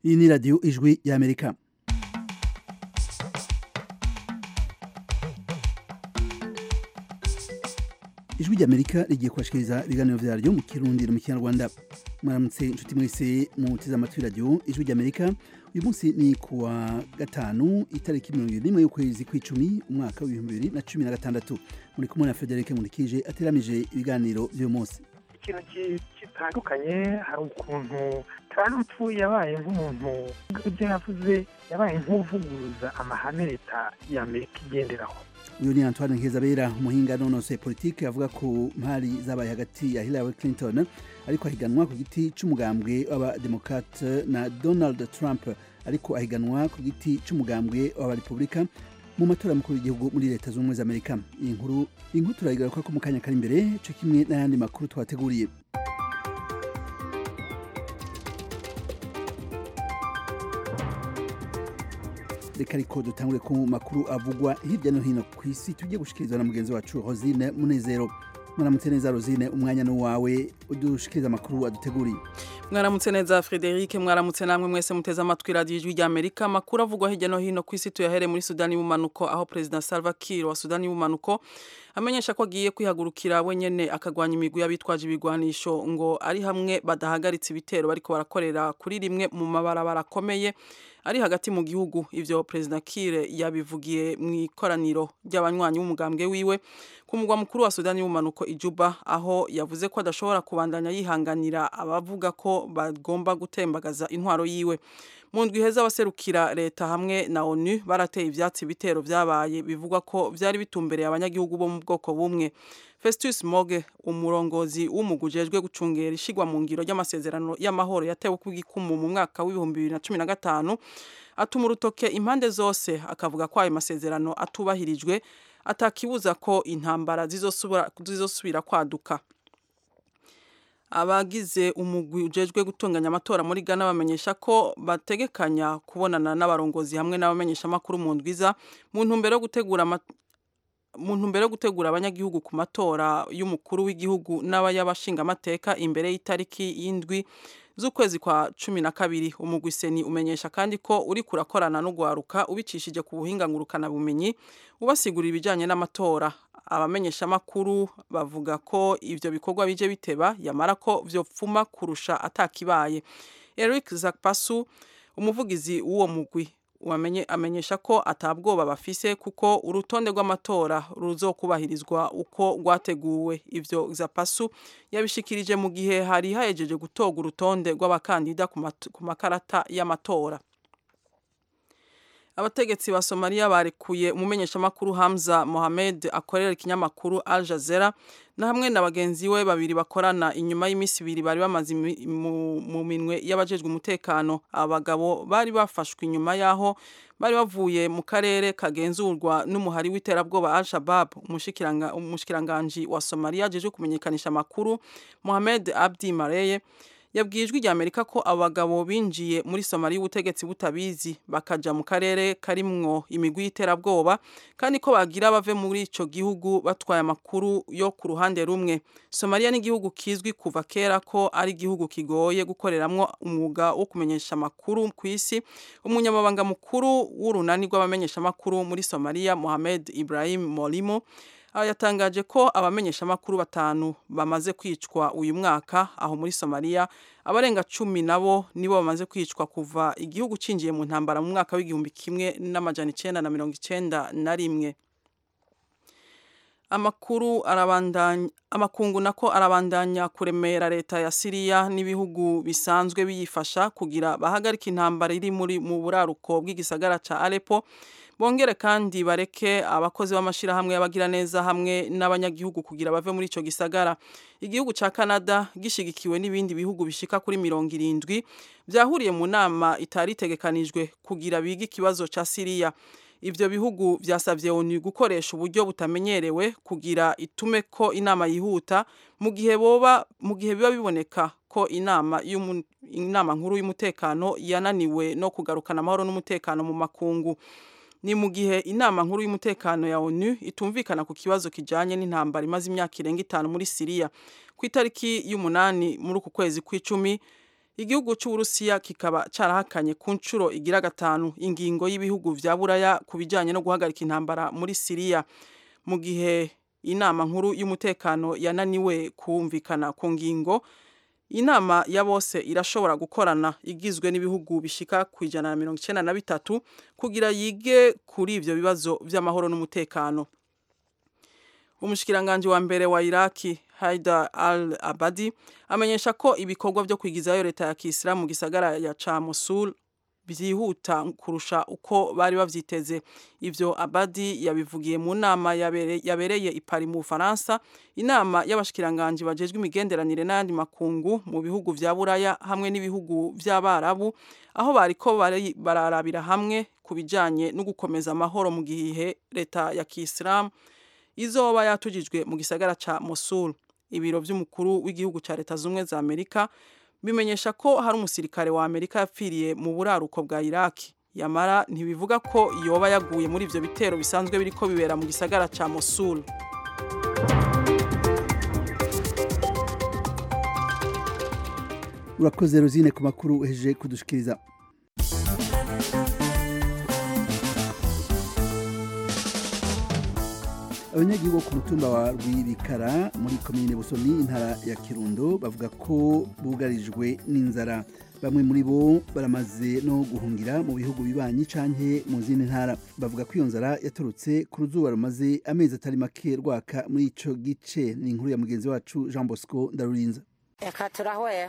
Iyi ni radiyo ijwi y'Amerika. Ijwi ry'Amerika rigiye kubashikiriza ibiganiro vyaryo mu Kirundi no mu Kinyarwanda. Mwaramutse inshuti mwese muteze amatwi radiyo ijwi ry'Amerika. Uyu munsi ni kuwa gatanu itariki 21 y'ukwezi kw'icumi umwaka w'2016. Muri kumwe na Frederic Munikije ateramije ibiganiro vy'uyu munsi. Ikintu gitandukanye hari ukuntu Trump yabaye nk'umuntu ibyo yavuze yabaye nk'uvuguruza amahame leta y'Amerika igenderaho. Uyu ni Antoine Nkizabera umuhinga nonose politike avuga ko mpari zabaye hagati ya Hillary Clinton ariko ahiganwa ku giti c'umugambwe w'abademokrate na Donald Trump ariko ahiganwa ku giti c'umugambwe w'abarepublika mu matora mukuru w'igihugu muri leta z'ubumwe za Amerika. Iyi nkuru turayigaruka ko mu kanya kari imbere cyo kimwe n'ayandi makuru twateguriye. Reka ariko dutangure ku makuru avugwa hirya no hino ku isi tugiye gushikirizwa na mugenzi wacu Rosine Munezero. Mwaramutse neza Rosine, umwanya no wawe udushikiriza amakuru aduteguriye. Mwaramutse neza Frederic, mwaramutse namwe mwese muteze amatwi radio ijwi ry'Amerika. Makuru avugwa hirya no hino ku isi tuyahere muri Sudani y'ubumanuko aho President Salva Kiir wa Sudani y'ubumanuko amenyesha ko agiye kwihagurukira wenyene akagwanya imigwi y'abitwaje ibigwanisho ngo ari hamwe badahagaritse ibitero bariko barakorera kuri rimwe mu mabarabara akomeye ari hagati mu gihugu. Ivyo President Kiir yabivugiye mu ikoraniro ry'abanywanyi b'umugambwe wiwe ku mugwa mukuru wa Sudani y'ubumanuko Ijuba, aho yavuze ko adashobora kubandanya yihanganira abavuga ko bagomba gutembagaza intwaro yiwe. Mu ndwi heza abaserukira leta hamwe na ONU barateye ivyatsi bitero vyabaye bivugwa ko vyari bitumbereye abanyagihugu bo mu bwoko bumwe. Festus Moge, umurongozi w'umugujejwe gucungera ishigwa mu ngiro y'amasezerano y'amahoro yatewe ku gikumu mu mwaka w'2015, atuma urutoke impande zose akavuga ko ayo masezerano atubahirijwe atakibuza ko intambara zizosubira kwaduka. Abagize umugwi ujejwe gutunganya amatora muri Ghana bamenyesha ko bategekanya kubonana n'abarongozi hamwe n'abamenyesha makuru mu ndwiza mu ntumbero yo gutegura abanyagihugu ku matora y'umukuru w'igihugu n'abayabashinga amateka imbere y'itariki y'indwi z'ukwezi kwa 12. Umugwi seni umenyesha kandi ko uri kurakorana no gwaruka ubicishije ku buhinga ngurukana bumenyi ubasigurira ibijanye n'amatora. Abamenyesha makuru bavuga ko ivyo bikorwa bije biteba yamara ko vyopfuma kurusha atakibaye. Eric Zakpasu, umuvugizi w'uwo mugwi, amenyesha ko atabwoba bafise kuko urutonde rw'amatora ruzokubahirizwa uko rwateguwe. Ivyo Zakpasu yabishikirije mu gihe hari hahejeje gutoga urutonde rw'abakandida ku makarata y'amatora. Abategetsi ba Somalia barekuye umumenyesha makuru Hamza Mohamed akorera ikinyamakuru Al Jazeera na hamwe na bagenzi we babiri bakorana inyuma y'imisi ibiri bari bamaze mu minwe y'abajejwe umutekano. Abagabo bari bafashwe inyuma yaho bari bavuye mu karere kagenzurwa n'umuhari w'iterabwoba Al-Shabaab. Umushikiranganje wa Somalia ajeje kumenyekanisha makuru Mohamed Abdi Mareye yabwiye ijwi ry'Amerika ko abagabo binjiye muri Somalia ubutegetsi butabizi bakaja mu karere karimwo imigwi y'iterabwoba kandi ko bagira bave muri ico gihugu batwaye amakuru yo ku ruhande rumwe. Somalia ni igihugu kizwi kuva kera ko ari igihugu kigoye gukoreramwo umwuga wo kumenyesha makuru ku isi. Umunyamabanga mukuru w'urunani rw'abamenyesha makuru muri Somalia Mohamed Ibrahim Molimo yatangaje ko abamenyesha makuru 5 bamaze kwicwa uyu mwaka aho muri Somalia. Abarenga 10 nabo nibo bamaze kwicwa kuva igihugu cinjiye mu ntambara mu mwaka w'1991. Amakungu nako arabandanya kuremera leta ya Syria n'ibihugu bisanzwe biyifasha kugira bahagarika intambara iri mu buraruko bw'igisagara ca Aleppo. Bongere kandi bareke abakozi b'amashira hamwe y'abagira neza hamwe n'abanyagihugu kugira bave muri ico gisagara. Igihugu ca Canada gishigikiwe n'ibindi bihugu bishika kuri 70 vyahuriye mu nama itari tegekanijwe kugira biga ikibazo ca Syria. Ivyo bihugu vyasavye ONU gukoresha uburyo butamenyerewe kugira itume ko inama yihuta mu gihe biba biboneka ko inama nkuru y'umutekano yananiwe no kugarukana amahoro n'umutekano mu makungu. Ni mu gihe inama nkuru y'umutekano ya ONU itumvikana ku kibazo kijanye n'intambara imaze imyaka irenga 5 muri Syria. Ku itariki y'umunani muri uku kwezi kw'icumi igihugu c'Uburusiya kikaba carahakanye ku ncuro igira gatanu ingingo y'ibihugu vya Buraya kubijanye no guhagarika intambara muri Syria mu gihe inama nkuru y'umutekano yananiwe kumvikana ku ngingo. Inama ya bose irashobora gukorana igizwe n'ibihugu bishika ku 193 kugira yige kuri ivyo bibazo vy'amahoro n'umutekano. Umushikiranganje wa mbere wa Iraki Haidar al-Abadi amenyesha ko ibikorwa vyo kwigizayo leta ya Kisilamu mu gisagara ya ca Mosul byihuta kurusha uko bari bavyiteze. Ivyo Abadi yabivugiye mu nama yabereye i Paris mu Faransa, inama y'abashikiranganje bajejwe imigenderanire n'andi makungu mu bihugu vya Buraya hamwe n'ibihugu vy'Abarabu, aho bariko bararabira hamwe kubijanye no gukomeza amahoro mu gihe leta ya Kisilamu izoba yatujijwe mu gisagara ca Mosul. Ibiro vy'umukuru w'igihugu ca Leta Zumwe za Amerika bimenyesha ko hari umusirikare wa Amerika yapfiriye mu buraruko bwa Iraki. Yamara ntibivuga ko yoba yaguye muri ivyo bitero bisanzwe biriko bibera mu gisagara ca Mosul. Urakoze Rosine ku makuru uhejeje kudushikiriza. Abanyagihugu ku mutumba wa Rwibikara muri komine Busoni intara ya Kirundo bavuga ko bugarijwe n'inzara. Bamwe muri bo baramaze no guhungira mu bihugu bibanyi canke mu zindi ntara. Bavuga ko iyo nzara yaturutse ku ruzuba rumaze amezi atari make rwaka muri ico gice. Ni inkuru ya mugenzi wacu Jean Bosco Ndarurinza. Eka turahwera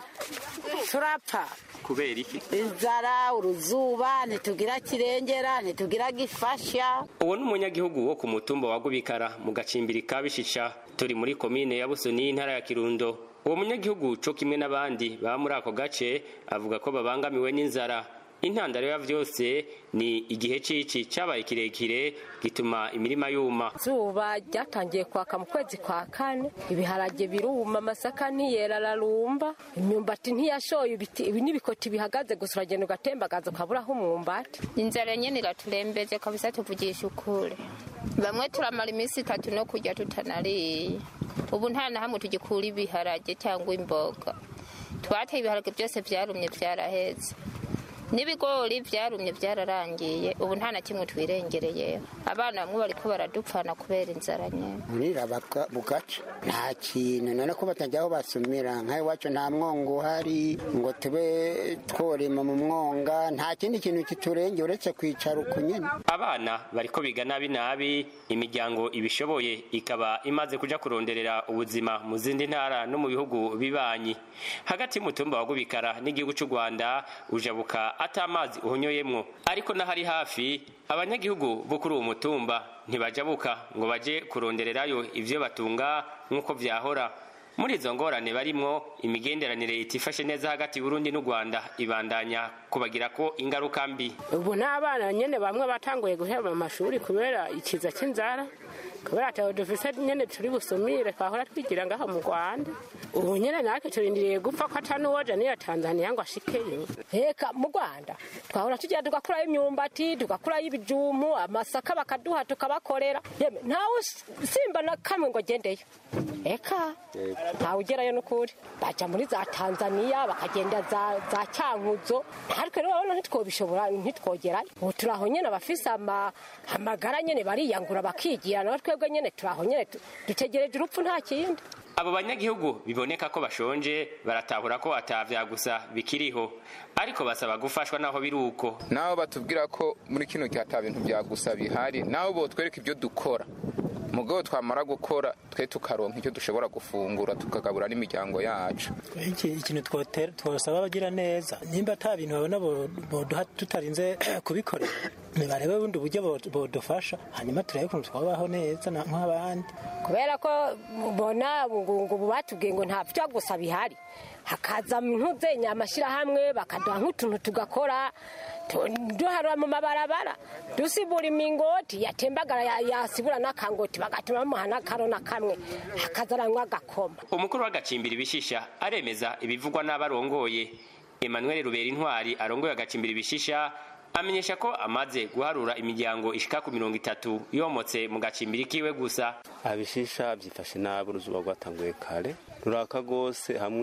turapfa kubera iki? Inzara, uruzuba, ntitugira kirengera, ntitugira gifasha. Uwo n'umunyagihugu wo ku mutumba wa Rwibikara mu gacimbiri ka Bishisha turi muri komine ya Busoni intara ya Kirundo. Uwo munyagihugu co kimwe n'abandi ba muri ako gace avuga ko babangamiwe n'inzara. Intandaro ya vyose ni igihe cici cabaye kirekire gituma imirima yuma. Zuba ryatangiye kwaka mu kwezi kwa kane, ibiharage biruma, amasaka ntiyera ararumba, imyumbati ntiyashoye, ibi n'ibikoti bihagaze gusa uragenda ugatembagaza ukaburaho umwumbati. Inzara nyene iraturembeje kabisa, tuvugisha ukuri. Bamwe turamara iminsi 3 no kurya tutanariye. Ubu nta na hamwe tugikura ibiharage cyangwa imboga. Twateye ibiharage byose vyarumye vyaraheze. Nibigori vyarumye byararangiye, ubu nta na kimwe twirengereye. Abana bamwe bariko baradupfana kubera inzara nyene. Urira bugaca nta kintu none ko batajyaho basumira nkaye wacu nta mwongo hari ngo tube tworema mu mwonga, nta kindi kintu kiturenge uretse kwicara uko nyene. Abana bariko biga nabi, imiryango ibishoboye ikaba imaze kuja kuronderera ubuzima mu zindi ntara no mu bihugu bibanyi. Hagati mu mutumba wa Rwibikara n'igihugu c'u Rwanda ujabuka atamazi uhonyoyemwo, ariko nahari hafi abanyagihugu bo kuri uwo mutumba ntibajabuka ngo baje kurondererayo ivyo batunga nk'uko vyahora. Muri izo ngorane barimwo imigenderanire itifashe neza hagati y'Uburundi n'u Rwanda ibandanya kubagira ko ingaruka mbi. Ubu n'abana nyene bamwe batanguye guheba amashuri kubera ikiza cy'inzara, kubera ataho dufise nyene turi busumire twahora twigira ngaho mu Rwanda. Ubu nyene natwe turindiriye gupfa ko atanuwoja niya Tanzania ngo ashikeyo. Heka mu Rwanda twahora tujya tugakurayo imyumbati, tugakurayo ibijumu, amasaka bakaduha tukabakorera. Yeme ntawe simba na kamwe ngo gendeyo. Eka ntawe ugerayo n'ukuri. Baja muri za Tanzania bakagenda za Cyankuzo. Ariko rero babona ntitwobishobora ntitwogerayo. Ubu turaho nyene abafise amagara nyene bariyangura bakigira, no twebwe nyene turaho nyene dutegereje urupfu nta kindi. Abo banyagihugu biboneka ko bashonje baratahura ko atavya gusa bikiriho, ariko basaba gufashwa naho biruko. Naho batubwira ko muri kino gihe ata bintu bya gusa bihari, naho bo twereka ibyo dukora. Mugabo twamara gukora twe tukaronka icyo dushobora gufungura tukagabura n'imiryango yacu. Ikintu twosaba bagira neza nimba ata bintu babona boduha tutarinze kubikorera, nibarebe bundi buryo bodufasha hanyuma turebe ko twabaho neza nk'abandi. Kubera ko bona ngo batubwiye ngo nta byo gusa bihari, hakaza ntuzenya amashirahamwe bakaduha nk'utuntu tugakora duharura mu mabarabara, dusibura imingoti yatembagara yasibura n'akangoti bagatuma muhana karona kamwe hakazaranywa gakoma. Umukuru w'agacimbiri Bishisha aremeza ibivugwa n'abarongoye. Emmanuel Rubera Intwari arongoye agacimbiri Bishisha amenyesha ko amaze guharura imiryango ishika ku 30 yomotse mu gacimbiri kiwe gusa. Abishisha byifashe nabi, uruzuba rwatanguye kare ruraka gose, hamwe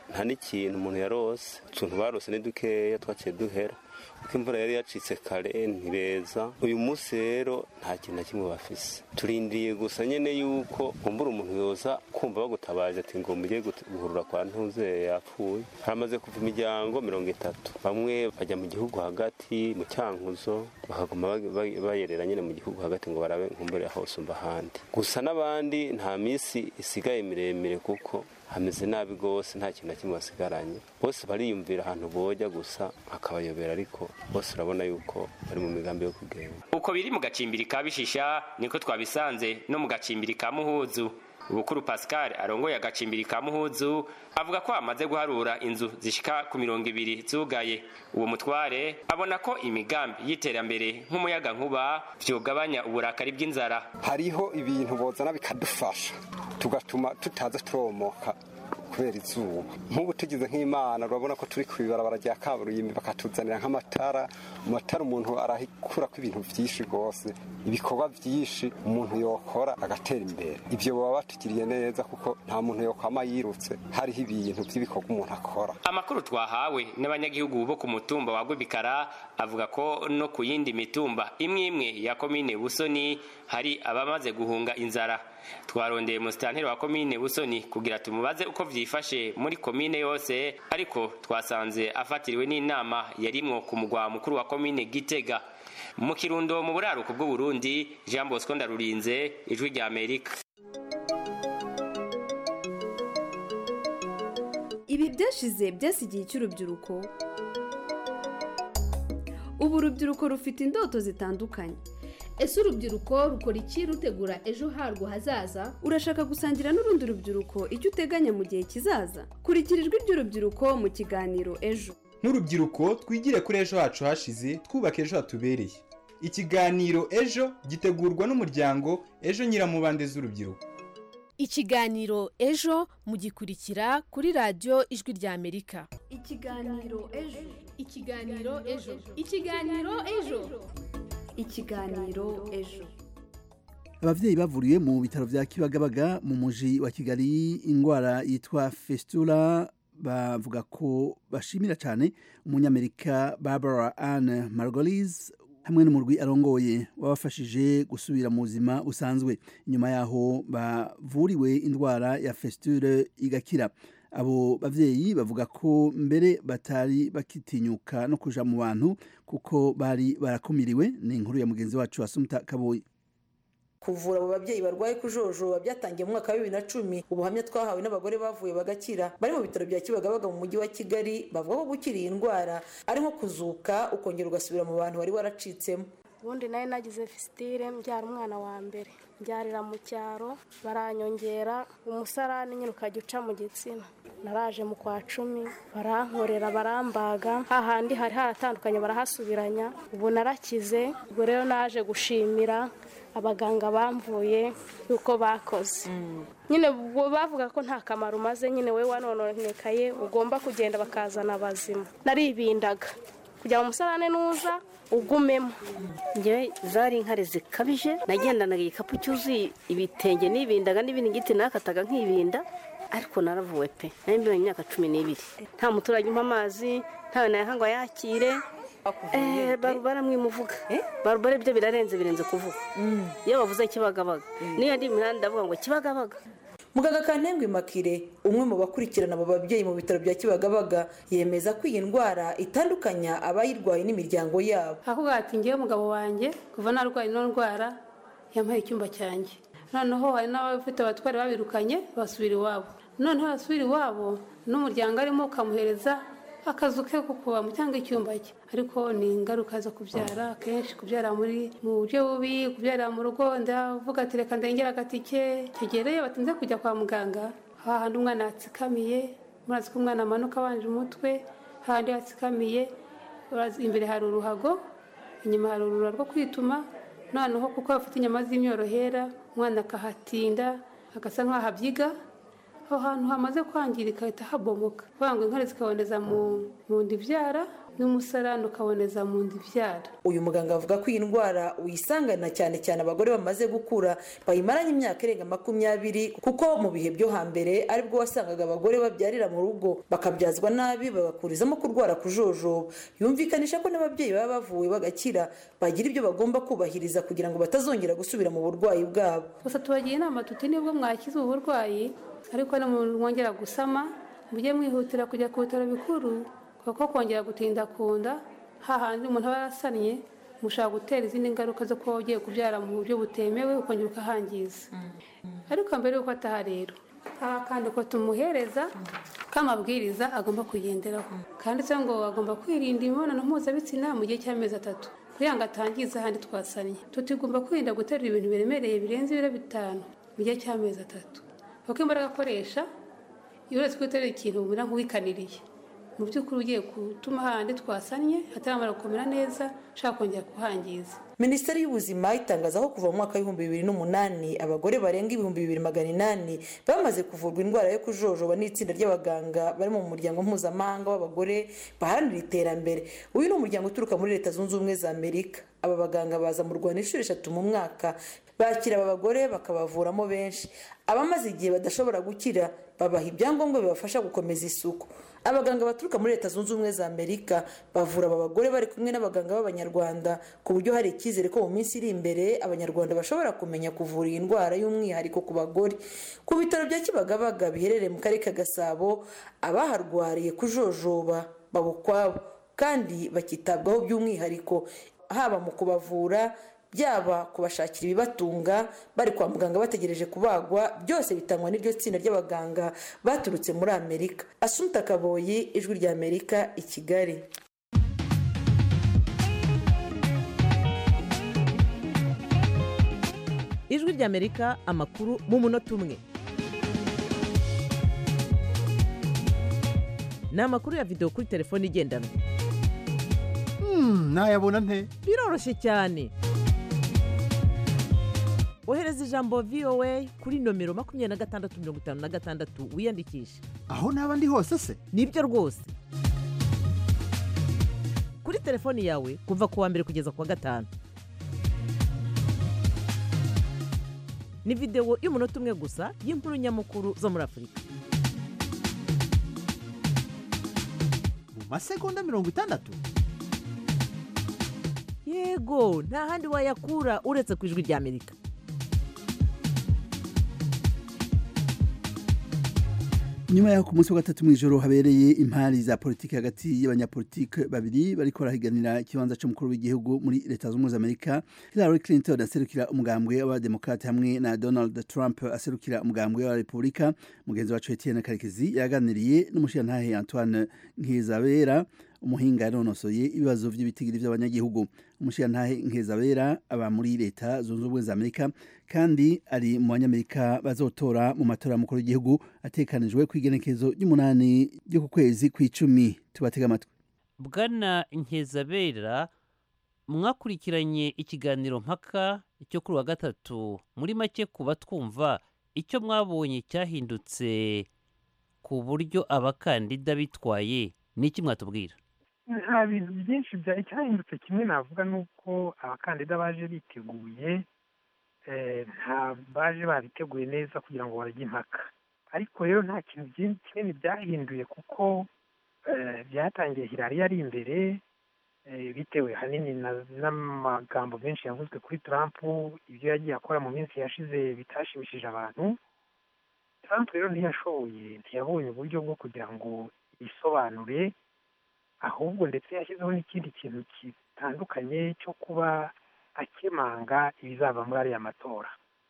nta n'ikintu umuntu yarose utuntu barose ni dukeya twaciye duhera kuko imvura yari yacitse kare ntibeza uyu munsi rero nta kintu na kimwe bafise turindiriye gusa nyene yuko kumbura umuntu yoza kumva bagutabaje ati ngo mugiye guhurura kwa ntuze yapfuye haramaze kuva imiryango 30 bamwe bajya mu gihugu hagati mu Cyankuzo bakaguma bayerera nyene mu gihugu hagati ngo barabe nkumbure aho usumba handi gusa n'abandi nta misi isigaye miremire kuko hameze nabi gose nta kintu na kimwe basigaranye bose bariyumvira ahantu boja gusa akabayobera ariko bose urabona yuko bari mu migambi yo kugenda uko biri mu gacimbiri ka Bishisha niko twabisanze no mu gacimbiri ka Muhuzu Bukuru Pascal arongoye agacimbiri ka Muhuzu avuga ko amaze guharura inzu zishika ku 200 zugaye uwo mutware abona ko imigambi y'iterambere nk'umuyaga nkuba vyogabanya uburakari bw'inzara hariho ibintu bozana bikadufasha tugatuma tutaza turomoka kubera izuba nk'ubu tugize nk'Imana urabona ko turi kubibarabara rya kaburimbi bakatuzanira nk'amatara umuntu arahikura ko ibintu vyinshi gose ibikorwa vyinshi umuntu yokora agatera imbere ivyo baba batugiriye neza kuko nta muntu yokwama yirutse hariho ibintu by'ibikorwa umuntu akora amakuru twahawe n'abanyagihugu bo ku mutumba wa Rwibikara avuga ko no ku yindi mitumba imwe ya komine Busoni hari abamaze guhunga inzara twarondeye musitanteri wa komine Busoni kugira tumubaze uko vyifashe muri komine yose ariko twasanze afatiriwe n'inama yarimwo ku mugwa mukuru wa komine Gitega mu Kirundo mu buraruko bw'u Burundi Jean Bosco Ndarurinze ijwi rya Amerika. Ibi byashize byasigiye cy'urubyiruko ubu urubyiruko rufite indoto zitandukanye. Ese urubyiruko rukora iki rutegura ejo harwo hazaza? Urashaka gusangira n'urundi rubyiruko icyo uteganya mu gihe kizaza? Kurikira ijwi ry'urubyiruko mu kiganiro ejo. Nk'urubyiruko twigire kuri ejo hacu hashize twubaka ejo hatubereye. Ikiganiro ejo gitegurwa n'umuryango Ejo Nyiramubande z'urubyiruko. Ikiganiro ejo mugikurikira kuri radio Ijwi rya Amerika. Ikiganiro ejo. Ikiganiro ejo. Ikiganiro ejo. Ikiganiro ejo. Abavyeyi bavuriwe mu bitaro vya Kibagabaga mu muji wa Kigali ingwara yitwa fistula bavuga ko bashimira cyane umunyamerika Barbara Ann Margolis hamwe n'umurwi arongoye wabafashije gusubira mu buzima busanzwe nyuma yaho bavuriwe indwara ya fistule igakira. Abo bavyeyi bavuga ko mbere batari bakitinyuka no kuja mu bantu kuko bari barakumiriwe. Ni inkuru ya mugenzi wacu Asumta Kaboyi. Kuvura abo babyeyi barwaye kujojoba byatangiye mu mwaka wa 2010 ubuhamya twahawe n'abagore bavuye bagakira bari mu bitaro bya Kibagabaga mu mujyi wa Kigali bavuga ko gukira iyi ndwara ari nko kuzuka ukongera ugasubira mu bantu wari waracitsemo. Ubundi nayo nagize fistile mbyara umwana wa mbere mbyarira mu cyaro baranyongera umusarani nyine ukajya uca mu gitsina naraje mu kwa 10 barankorera barambaga hahandi hari haratandukanye barahasubiranya ubu narakize ubwo rero naje gushimira abaganga bamvuye yuko bakoze nyine bavuga ko nta kamaro maze nyine we wanononekaye ugomba kugenda bakazana abazima naribindaga kujya mu musarane nuza ugumemo ngewe zari inkare zikabije nagendanaga igikapu cyuzuye ibitenge n'ibindaga n'ibindi ngiti nakataga nk'ibinda ariko naravuwe pe nari imyaka 12 nta muturage umpa amazi ntawe nayahangwa yakire baramwimuvuga barubare byo birenze kuvuga iyo bavuze Kibagabaga niyo ndi mihanda ndavuga ngo Kibagabaga. Muganga Kantengwi Makire umwe mu bakurikirana abo babyeyi mu bitaro bya Kibagabaga yemeza ko iyi ndwara itandukanya abayirwaye n'imiryango yabo. Akuvuga ati ngiye umugabo wanjye kuva narwaye ino ndwara yampaye icyumba cyanjye noneho hari n'abafite abatware babirukanye basubira iwabo noneho basubira iwabo n'umuryango arimo ukamuhereza akazu ke kukuba mu cyangwa icyumba cye ariko ni ingaruka zo kubyara kenshi kubyara mu buryo bubi kubyara mu rugo ndavuga ati reka ndengera agatike kigereye batinze kujya kwa muganga hahandi umwana yatsikamiye murazi ko umwana amanuka abanje umutwe hahandi yatsikamiye imbere hari uruhago inyuma hari urura rwo kwituma noneho kuko bafite inyama z'imyorohera umwana akahatinda agasa nk'aho abyiga aho hantu hamaze kwangirika hita habomoka bangwe inkari zikaboneza mu ndibyara n'umusarani ukaboneza mu nda ibyara. Uyu muganga avuga ko iyi ndwara uyisangana cyane cyane abagore bamaze gukura bayimaranye imyaka irenga 20 kuko mu bihe byo hambere aribwo wasangaga abagore babyarira mu rugo bakabyazwa nabi bagakurizamo kurwara kujojoba. Yumvikanisha ko n'ababyeyi baba bavuwe bagakira bagira ibyo bagomba kubahiriza kugira ngo batazongera gusubira mu burwayi bwabo. Gusa tubagiye inama tuti nibwo mwakize uburwayi ariko no mu mwongera gusama mujye mwihutira kujya ku bitaro bikuru kuko kongera gutinda kunda hahandi umuntu aba yarasannye mushaka gutera izindi ngaruka zo kuba ugiye kubyara mu buryo butemewe ukongera ukahangiza. Ariko mbere yuko ataha rero kandi ko tumuhereza k'amabwiriza agomba kugenderaho kandi se ngo agomba kwirinda imibonano mpuzabitsina mu gihe cy'amezi 3 kugira ngo atangiza ahandi twasannye. Tutigomba kwirinda guterura ibintu biremereye birenze ibiro 5 mu gihe cy'amezi 3 kuko imbaraga akoresha iyo uretse guterura ikintu umera nk'uwikaniriye mu by'ukuri ugiye gutuma handi twasannye ataramara gukomera neza ushaka kongera kuhangiza. Minisiteri y'Ubuzima itangaza ko kuva mu mwaka wa 2008 abagore barenga 2800 bamaze kuvurwa indwara yo kujojoba n'itsinda ry'abaganga bari mu muryango mpuzamahanga w'abagore baharanira iterambere. Uyu ni umuryango uturuka muri Leta Zunze Ubumwe za Amerika. Aba baganga baza mu Rwanda inshuro 3 mu mwaka bakira aba bagore bakabavuramo benshi. Abamaze igihe badashobora gukira babaha ibyangombwa bibafasha gukomeza isuku. Abaganga baturuka muri Leta Zunze Ubumwe za Amerika bavura aba bagore bari kumwe n'abaganga b'Abanyarwanda ku buryo hari icyizere ko mu minsi iri imbere Abanyarwanda bashobora kumenya kuvura iyi ndwara y'umwihariko ku bagore. Ku bitaro bya Kibagabaga biherereye mu karere ka Gasabo abaharwariye kujojoba babukwabo kandi bakitabwaho by'umwihariko haba mu kubavura byaba kubashakira ibibatunga bari kwa muganga bategereje kubagwa. Byose bitangwa n'iryo tsinda ry'abaganga baturutse muri Amerika. Asumta Kaboyi, Ijwi rya Amerika, i Kigali. Ijwi rya Amerika, amakuru mu munota umwe. Ni amakuru ya video kuri telefone igendanwa. Nayabona nte? Biroroshye cyane. Ohereza ijambo VOA kuri nomero 2656 wiyandikisha. Aho naba ndi hose se? Nibyo rwose. Kuri telefoni yawe kuva ku wa mbere kugeza ku wa gatanu. Ni video y'umunota umwe gusa y'inkuru nyamukuru zo muri Afurika. Mu masegonda 60? Yego, nta handi wayakura uretse ku Ijwi rya Amerika. Nyuma ya ku munsi wa 3 mw'ijoro habereye impari za politiki hagati y'abanyapolitike babiri bariko barahiganira ikibanza cy'umukuru w'igihugu muri Leta Zunze Ubumwe za Amerika. Hillary Clinton aserukira umugambwe w'abademokrate hamwe na Donald Trump aserukira umugambwe wa Republika. Mugenzi wacu Etienne Karekezi yaganiriye n'umushirantahe Antoine Nkizabera umuhinga yanonosoye ibibazo by'ibitigiri by'abanyagihugu. Umushirantahe Nkizabera aba muri Leta Zunze Ubumwe za Amerika kandi ari mu banyamerika bazotora mu matora mukuru w'igihugu atekanijwe ku igenekezo ry'umunani ryo ku kwezi kw'icumi. Tubatega amatwi. Bwana Nkizabera, mwakurikiranye ikiganiro mpaka cyo kuri wa gatatu. Muri make kuba twumva icyo mwabonye cyahindutse ku buryo abakandida bitwaye n'iki mwatubwira? Nta bintu byinshi cyahindutse. Kimwe navuga nuko abakandida baje biteguye, nta baje babiteguye neza kugira ngo barye impaka. Ariko rero nta kintu kinini byahinduye kuko byatangiye Hillary yari imbere bitewe hanini n'amagambo menshi yavuzwe kuri Trump, ibyo yagiye akora mu minsi yashize bitashimishije abantu. Trump rero ntiyabonye uburyo bwo kugira ngo yisobanure, ahubwo ndetse yashyizeho n'ikindi kintu kitandukanye cyo kuba akemanga ibizava muri ariya matora.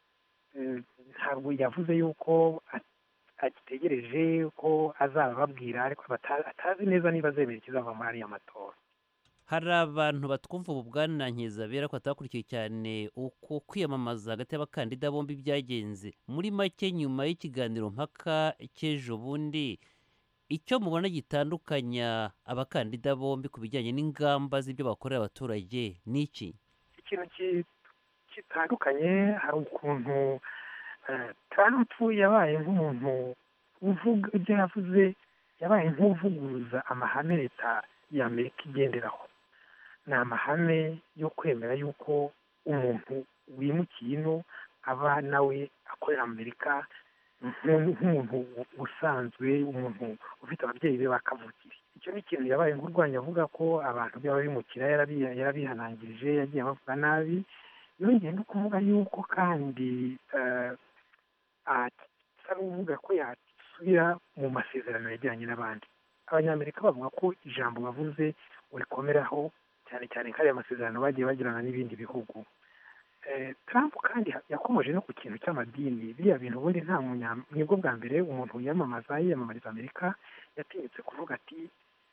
Ntabwo yavuze yuko agitegereje ko azababwira, ariko atazi neza niba azemera ikizava muri ariya matora. Hari abantu batwumva ubu Bwana Nkizabera ko atakurikiye cyane uko kwiyamamaza hagati y'abakandida bombi byagenze. Muri make nyuma y'ikiganiro mpaka cy'ejo bundi, icyo mubona gitandukanya abakandida bombi ku bijyanye n'ingamba z'ibyo bakorera abaturage ni iki? Ikintu kitandukanye, hari ukuntu Trump yabaye nk'umuntu uvuga ibyo yavuze, yabaye nk'uvuguruza amahame leta y'Amerika igenderaho ni amahame yo kwemera yuko umuntu wimukiye ino aba nawe akorera Amerika nk'umuntu usanzwe, umuntu ufite ababyeyi be bakavukira. Icyo ni ikintu yabaye nk'urwanya avuga ko abantu b'abimukira yarabihanangirije, yagiye abavuga nabi. Yongeye no kuvuga yuko kandi asa n'uvuga ko yasubira mu masezerano yajyanye n'abandi. Abanyamerika bavuga ko ijambo bavuze urikomeraho, cyane cyane kariya masezerano bagiye bagirana n'ibindi bihugu. Trump kandi yakomeje no ku kintu cy'amadini. Biriya bintu ubundi nta nibwo bwa mbere umuntu yiyamamariza Amerika yatinyutse kuvuga ati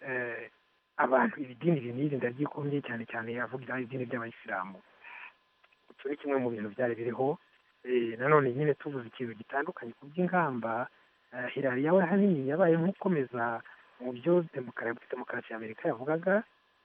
abantu ibidini binini ndabyikomye, cyane cyane avugira idini ry'abayisilamu. Icyo ni kimwe mu bintu byari biriho. Nanone nyine tuvuze ikintu gitandukanye ku by'ingamba, Hillary yawe hanini yabaye nk'ukomeza mu byo demokarasi y'Amerika yavugaga,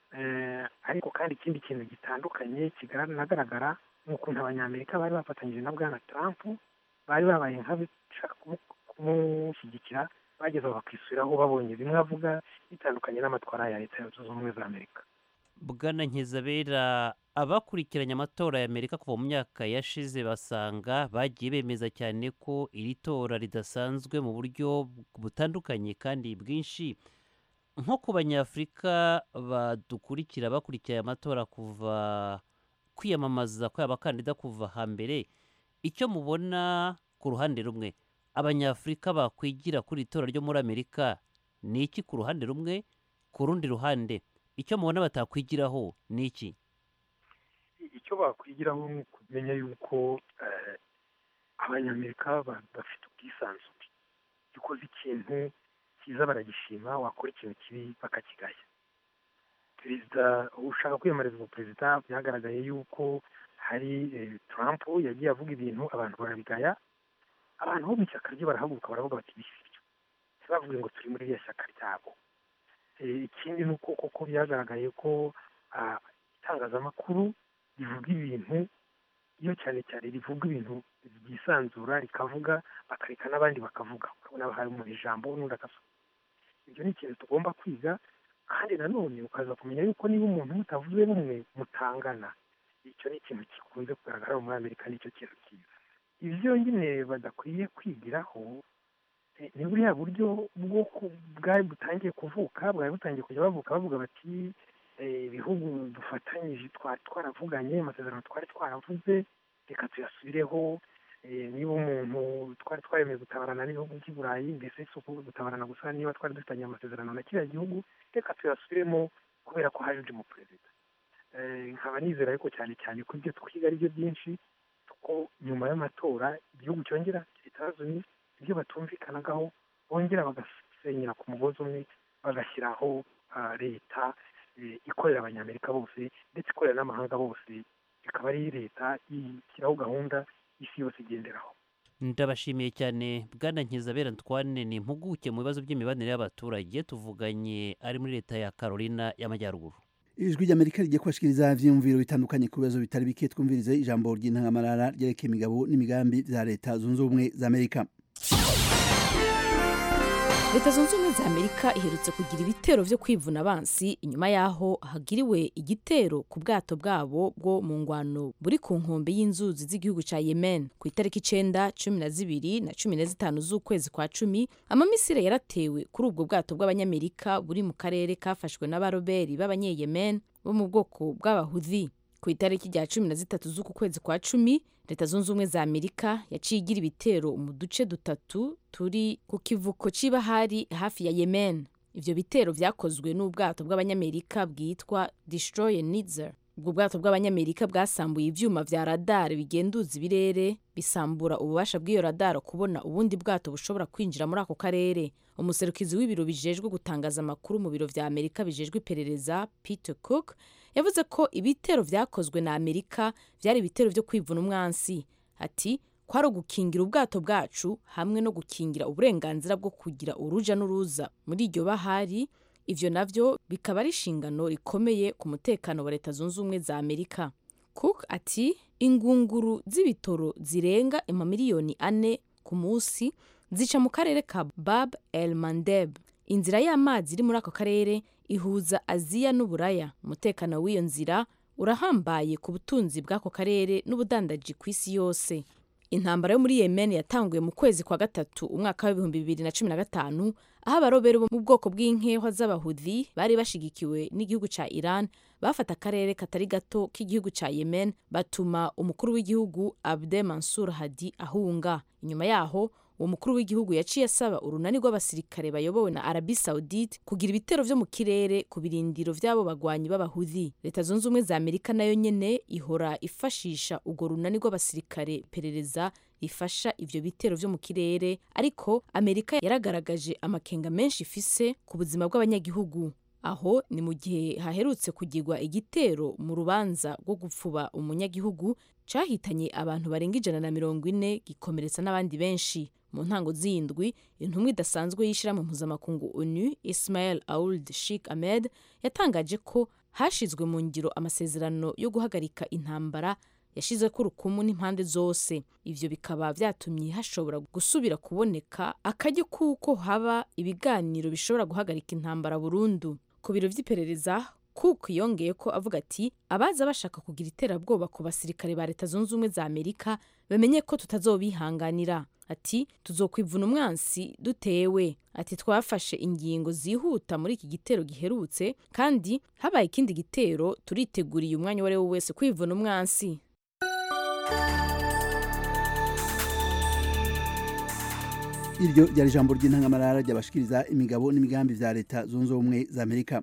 ariko kandi ikindi kintu gitandukanye kigaragara n'ukuntu abanyamerika bari bafatanyije na bwana Trump, bari babaye nk'abashaka kumushyigikira, bageze aho bakisubiraho babonye bimwe avuga bitandukanye n'amatwara ya leta zunze ubumwe za Amerika. Bwana Nkizabera, abakurikiranye amatora ya Amerika kuva mu myaka yashize basanga bagiye bemeza cyane ko iri tora ridasanzwe mu buryo butandukanye kandi bwinshi. Nko ku banyafurika badukurikira bakurikiye amatora kuva kwiyamamaza kw'abakandida kuva hambere, icyo mubona ku ruhande rumwe abanyafurika bakwigira kuri itora ryo muri Amerika ni iki ku ruhande rumwe, ku rundi ruhande icyo mubona batakwigiraho ni iki? Icyo bakwigiraho ni ukumenya yuko abanyamerika bafite ubwisanzure. Ukoze ikintu cyiza baragishima, wakora ikintu kibi bakakigaya. Perezida ushaka kwiyamamariza ubuperezida byagaragaye yuko hari Trump yagiye avuga ibintu abantu barabigaya, abantu bo mu ishyaka rye barahaguruka baravuga bati bisibyo, ntibavuge ngo turi muri iriya shyaka ryabo. Ikindi ni uko koko byagaragaye ko itangazamakuru rivuga ibintu, iyo cyane cyane rivuga ibintu byisanzura rikavuga bakareka n'abandi bakavuga, ukabona bahaye umuntu ijambo n'undi agasoma. Ibyo ni ikintu tugomba kwiga, kandi nanone ukaza kumenya yuko niba umuntu mutavuze bumwe mutangana. Icyo ni ikintu gikunze kugaragara muri Amerika, nicyo kintu cyiza. Ibyo nyine badakwiye kwigiraho ni buriya buryo bwari butangiye kuvuka, bwari butangiye kujya bavuka bavuga bati ibihugu dufatanyije twaravuganye, amasezerano twari twaravuze, reka tuyasubireho. Niba umuntu twari twaremeye gutabarana n'ibihugu by'i Burayi, mbese si ukuvuga gutabarana gusa, niba twari dufitanye amasezerano na kiriya gihugu, reka tuyasubiremo kubera ko haje undi muperezida. Nkaba nizera ariko cyane cyane ko ibyo twiga ari byo byinshi, kuko nyuma y'amatora igihugu cyongera kitazanye ibyo batumvikanagaho, bongera bagasenyera ku mugozi umwe, bagashyiraho leta ikorera abanyamerika bose ndetse ikorera n'amahanga bose, ikaba ari leta ishyiraho gahunda isi yose igenderaho. Ndabashimiye cyane Bwana Nkizabera Antoine, ni impuguke mu bibazo by'imibanire y'abaturage, tuvuganye ari muri leta ya Carolina y'Amajyaruguru. Ijwi ry'Amerika rigiye kubashikiriza ivyiyumviro bitandukanye ku bibazo bitari bike. Twumvirize ijambo ry'intangamarara ryerekeye imigabo n'imigambi za leta zunze ubumwe za Amerika. Leta zunze ubumwe za Amerika iherutse kugira ibitero vyo kwivuna abansi inyuma yaho hagiriwe igitero ku bwato bwabo bwo mu ngwano buri ku nkombe y'inzuzi z'igihugu ca Yemen ku itariki 9, 12 na 15 z'ukwezi kwa 10. Amamisire yaratewe kuri ubwo bwato bw'abanyamerika buri mu karere kafashwe n'abaroberi b'abanyeyemen bo mu bwoko bw'abahudhi. Ku itariki rya 13 z'uku kwezi kwa 10, Leta zunze ubumwe za Amerika yaciye igira ibitero mu duce dutatu turi ku kivuko c'ibahari hafi ya Yemen. Ivyo bitero vyakozwe n'ubwato bw'abanyamerika bwitwa Destroyer Nitzer. Ubwo bwato bw'abanyamerika bwasambuye ivyuma vya radar bigenduza ibirere, bisambura ububasha bw'iyo radar kubona ubundi bwato bushobora kwinjira muri ako karere. Umuserukizi w'ibiro bijejwe gutangaza amakuru mu biro vya Amerika bijejwe iperereza, Peter Cook, yavuze ko ibitero vyakozwe na Amerika vyari ibitero vyo kwivuna umwansi. Ati kwari gukingira ubwato bwacu hamwe no gukingira uburenganzira bwo kugira uruja n'uruza muri iryo bahari. Ivyo navyo bikaba ari inshingano rikomeye ku mutekano wa Leta zunze ubumwe za Amerika. Cook ati ingunguru z'ibitoro zirenga miliyoni 4 ku munsi zica mu karere ka Bab el Mandeb. Inzira y'amazi iri muri ako karere ihuza Aziya n'Uburaya. Umutekano w'iyo nzira urahambaye ku butunzi bw'ako karere n'ubudandaji ku isi yose. Intambara yo muri Yemen yatanguye mu kwezi kwa gatatu umwaka wa 2015 aho abarobero bo mu bwoko bw'inkehwa z'Abahudhi bari bashigikiwe n'igihugu ca Iran bafata akarere katari gato k'igihugu ca Yemen, batuma umukuru w'igihugu Abdel Mansur Hadi ahunga. Inyuma yaho uwo mukuru w'igihugu yaciye asaba urunani rw'abasirikare bayobowe na Arabie Saoudite kugira ibitero vyo mu kirere ku birindiro vy'abo bagwanyi b'Abahudhi. Leta zunze ubumwe za Amerika nayo nyene ihora ifashisha urwo runani rw'abasirikare perereza rifasha ivyo bitero vyo mu kirere, ariko Amerika yaragaragaje amakenga menshi ifise ku buzima bw'abanyagihugu. Aho ni mu gihe haherutse kugirwa igitero mu rubanza rwo gupfuba umunyagihugu cahitanye abantu barenga 140 gikomeretsa n'abandi benshi. Mu ntango z'indwi, intumwa idasanzwe y'ishirahamwe mpuzamakungu ONU Ismail Ould Sheikh Ahmed yatangaje ko hashizwe mu ngiro amasezerano yo guhagarika intambara yashize ko urukumu n'impande zose. Ivyo bikaba vyatumye hashobora gusubira kuboneka akaryo kuko haba ibiganiro bishobora guhagarika intambara burundu. Ku biro vy'iperereza Cook yongeye ko avuga ati abaza bashaka kugira iterabwoba ku basirikare ba Leta zunze ubumwe za Amerika bamenye ko tutazobihanganira. Ati tuzokwivuna umwansi dutewe. Ati twafashe ingingo zihuta muri iki gitero giherutse, kandi habaye ikindi gitero turiteguriye umwanya wari wo wese kwivuna umwansi. Iryo ryari ijambo ry'intangamarara ryabashikiriza imigabo n'imigambi vya Leta zunze ubumwe za Amerika.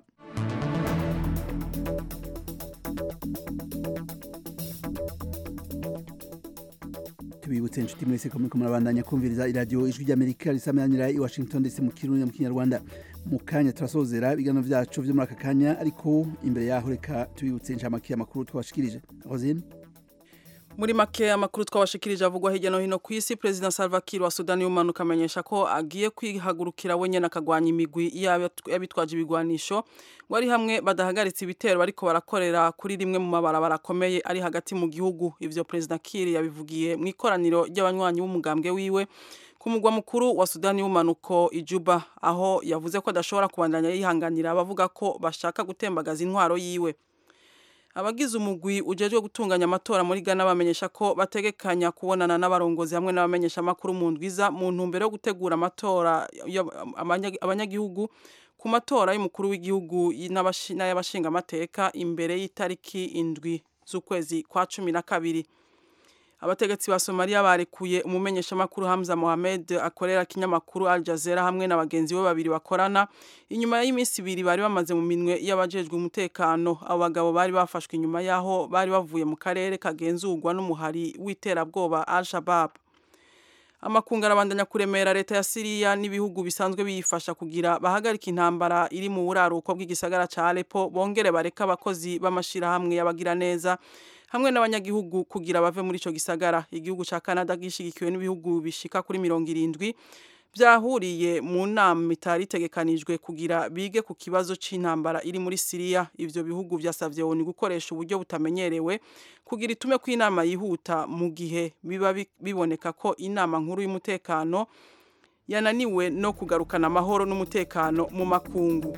Tubibutse inshuti mwese ko muriko murabandanya kumviriza iradiyo Ijwi ry'Amerika risamanira i Washington DC mu Kirundi no mu Kinyarwanda. Mu kanya turasozera ibiganiro vyacu vyo muri aka kanya, ariko imbere yaho reka tubibutse inshamake y'amakuru twabashikirije. Rosine. Muri make amakuru twabashikirije avugwa hirya no hino ku isi. President Salva Kiir wa Sudani y'umanuka amenyesha ko agiye kwihagurukira wenyene akagwanya imigwi y'abitwaje ibigwanisho wari hamwe badahagaritse ibitero bariko barakorera kuri rimwe mu mabarabara akomeye ari hagati mu gihugu. Ivyo President Kiir yabivugiye mu ikoraniro ry'abanywanyi b'umugambwe wiwe ku mugwa mukuru wa Sudani y'umanuko Ijuba, aho yavuze ko adashobora kubandanya yihanganira abavuga ko bashaka gutembagaza intwaro yiwe. Abagize umugwi ujejwe gutunganya amatora muri Ghana bamenyesha ko bategekanya kubonana n'abarongozi hamwe n'abamenyesha makuru mu ndwiza mu ntumbero yo gutegura amatora abanyagihugu ku matora y'umukuru w'igihugu n'ay'abashinga amateka imbere y'itariki 7 z'ukwezi kwa 12. Abategetsi ba Somalia barekuye umumenyesha makuru Hamza Mohamed akorera kinyamakuru Al Jazeera hamwe n'abagenzi be babiri bakorana inyuma y'iminsi 2 bari bamaze mu minwe y'abajejwe umutekano. Abo bagabo bari bafashwe inyuma yaho bari bavuye mu karere kagenzurwa n'umuhari w'iterabwoba Al-Shabaab. Amakungu arabandanya kuremera leta ya Syria n'ibihugu bisanzwe biyifasha kugira bahagarika intambara iri mu buraruko bw'igisagara ca Aleppo, bongere bareka abakozi b'amashira hamwe yabagira neza hamwe n'abanyagihugu kugira bave muri ico gisagara. Igihugu ca Canada gishigikiwe n'ibihugu bishika kuri 70 byahuriye mu nama itari itegekanijwe kugira bige ku kibazo c'intambara iri muri Syria. Ivyo bihugu vyasavye ONU gukoresha uburyo butamenyerewe kugira itume ko inama yihuta mu gihe biba biboneka ko inama nkuru y'umutekano yananiwe no kugarukana amahoro n'umutekano mu makungu.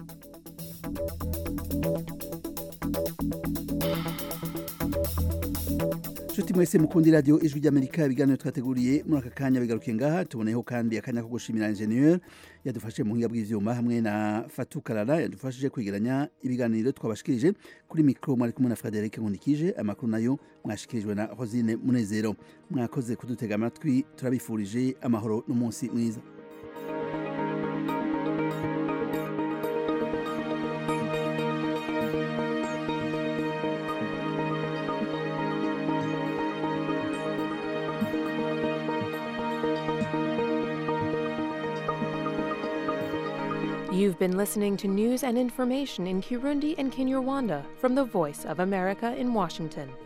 Nshuti mwese mukundi radio Ijwi ry'Amerika, ibiganiro twateguriye muri aka kanya bigarukiye ngaha. Tuboneyeho kandi akanya ko gushimira ingenieur yadufashe mu buhinga bw'ivyuma hamwe na Fatou Karara yadufashije kwegeranya ibiganiro twabashikirije. Kuri micro mwari kumwe na Frederic Nkundikije, amakuru nayo mwashikirijwe na Rosine Munezero. Mwakoze kudutega amatwi, turabifurije amahoro n'umunsi mwiza. You've been listening to news and information in Kirundi and Kinyarwanda from the Voice of America in Washington.